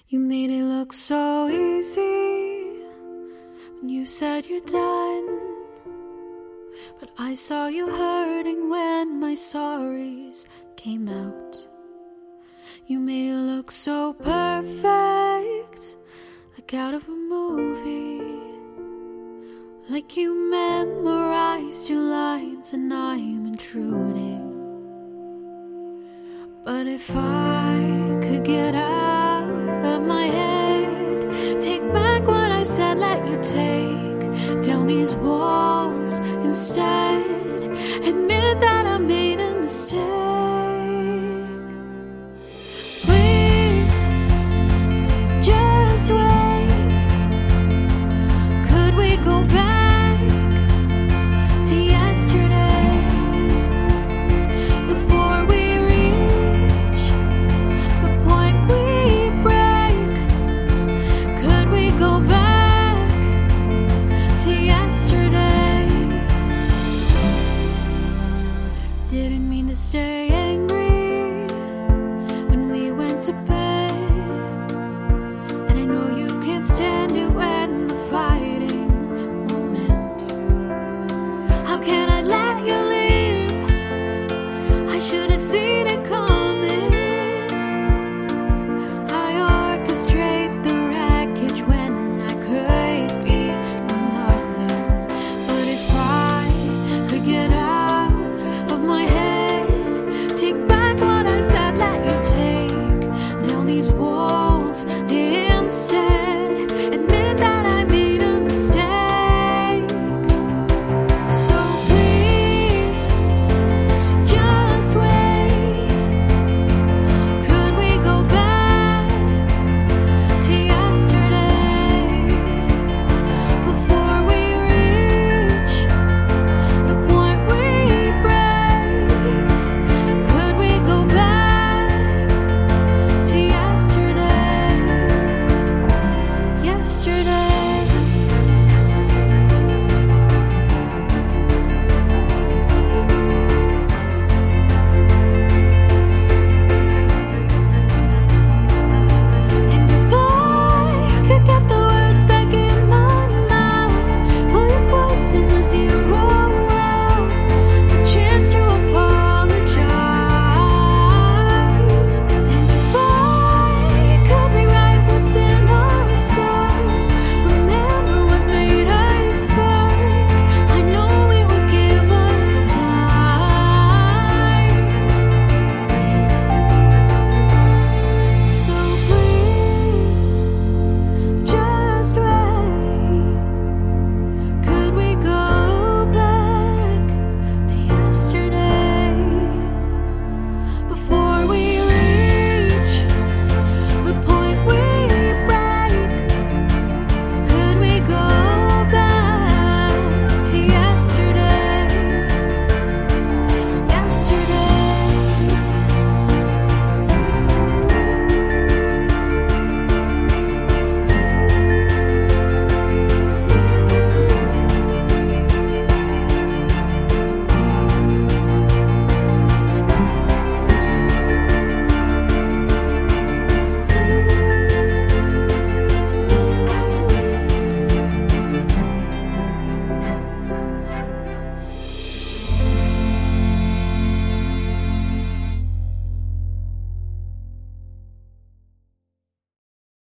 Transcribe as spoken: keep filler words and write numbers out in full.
You made it look so easy when you said you're done, but I saw you hurting when my sorries came out. You made it look so perfect, like out of a movie, like you memorized your lines and I'm intruding. But if I could get out of my head, take back what I said, let you take down these walls instead, admit that I made a mistake. Please, just wait. Could we go back to yesterday before we reach the point we break? Could we go back to yesterday? Didn't mean to stay angry when we went to bed, and I know you can't stand it when the fighting won't end. How can I let you leave? I should have seen it coming. I orchestrate the wreckage when I could be more loving. But if I could get out of my head, take back what I said, let you take down these walls.